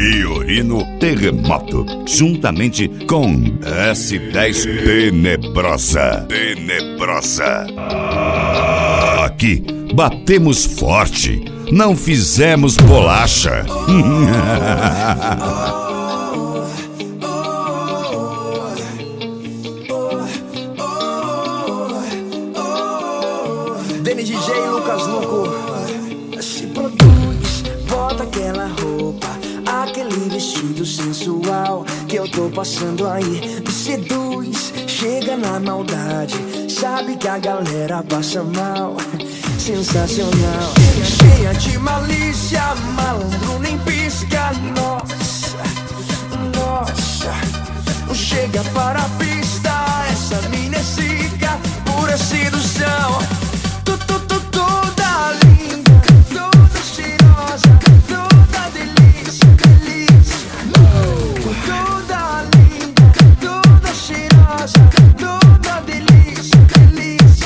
Fiorino Terremoto, juntamente com S10 Tenebrosa. Aqui batemos forte, não fizemos bolacha. Deni DJ, Lucas Luco. Se produz, bota aquela roupa, aquele vestido sensual que eu tô passando aí. Me seduz, chega na maldade, sabe que a galera passa mal. Sensacional, cheia de malícia, malandro nem pisca. Nossa, nossa, chega para a pista, essa mina é zica, pura sedução. Toda linda, toda cheirosa, toda delícia, delícia. Toda linda, toda cheirosa, toda delícia, delícia.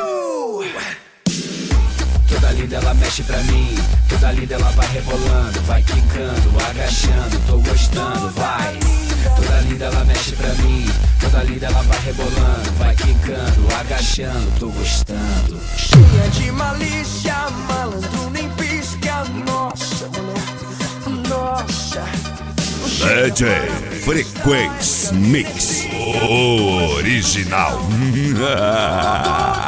Toda linda ela mexe pra mim, toda linda ela vai rebolando, vai quicando, agachando, tô gostando, vai. Toda linda ela mexe pra mim, toda linda ela vai rebolando, vai quicando, agachando, tô gostando. Cheia de malícia, malandro nem pisca. Nossa, mulher, nossa. DJ Frequência Mix Original.